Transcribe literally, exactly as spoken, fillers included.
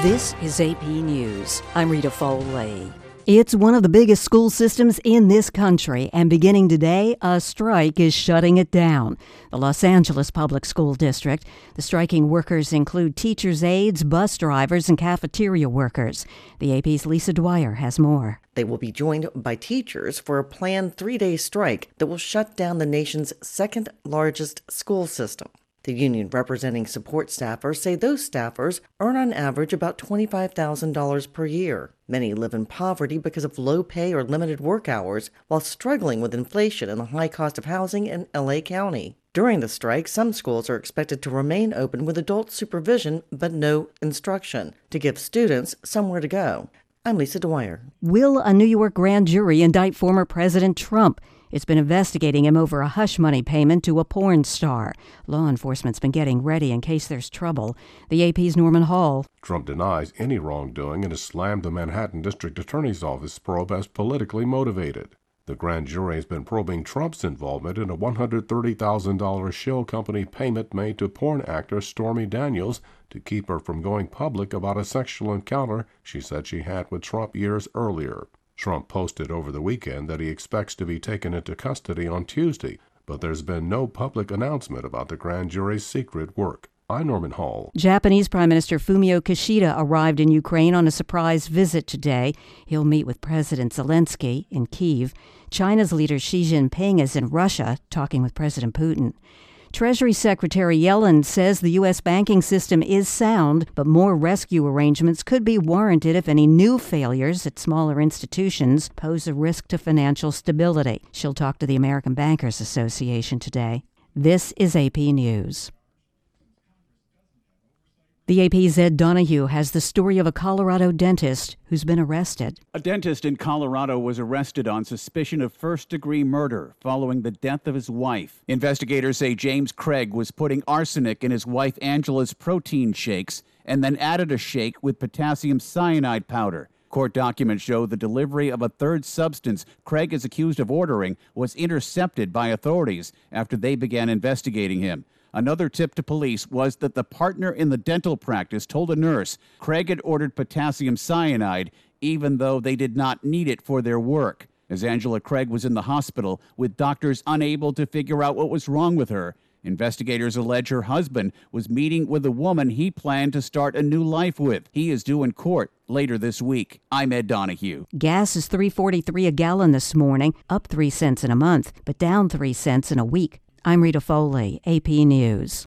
This is A P News. I'm Rita Foley. It's one of the biggest school systems in this country, and beginning today, a strike is shutting it down. The Los Angeles Public School District. The striking workers include teachers' aides, bus drivers, and cafeteria workers. The A P's Lisa Dwyer has more. They will be joined by teachers for a planned three-day strike that will shut down the nation's second largest school system. The union representing support staffers say those staffers earn on average about twenty-five thousand dollars per year. Many live in poverty because of low pay or limited work hours, while struggling with inflation and the high cost of housing in L A County. During the strike, some schools are expected to remain open with adult supervision but no instruction, to give students somewhere to go. I'm Lisa Dwyer. Will a New York grand jury indict former President Trump? It's been investigating him over a hush money payment to a porn star. Law enforcement's been getting ready in case there's trouble. The A P's Norman Hall. Trump denies any wrongdoing and has slammed the Manhattan District Attorney's Office probe as politically motivated. The grand jury has been probing Trump's involvement in a one hundred thirty thousand dollars shell company payment made to porn actor Stormy Daniels to keep her from going public about a sexual encounter she said she had with Trump years earlier. Trump posted over the weekend that he expects to be taken into custody on Tuesday, but there's been no public announcement about the grand jury's secret work. I'm Norman Hall. Japanese Prime Minister Fumio Kishida arrived in Ukraine on a surprise visit today. He'll meet with President Zelensky in Kyiv. China's leader Xi Jinping is in Russia talking with President Putin. Treasury Secretary Yellen says the U S banking system is sound, but more rescue arrangements could be warranted if any new failures at smaller institutions pose a risk to financial stability. She'll talk to the American Bankers Association today. This is A P News. The A P's Ed Donahue has the story of a Colorado dentist who's been arrested. A dentist in Colorado was arrested on suspicion of first-degree murder following the death of his wife. Investigators say James Craig was putting arsenic in his wife Angela's protein shakes and then added a shake with potassium cyanide powder. Court documents show the delivery of a third substance Craig is accused of ordering was intercepted by authorities after they began investigating him. Another tip to police was that the partner in the dental practice told a nurse Craig had ordered potassium cyanide, even though they did not need it for their work. As Angela Craig was in the hospital, with doctors unable to figure out what was wrong with her, investigators allege her husband was meeting with a woman he planned to start a new life with. He is due in court later this week. I'm Ed Donahue. Gas is three dollars and forty-three cents a gallon this morning, up three cents in a month, but down three cents in a week. I'm Rita Foley, A P News.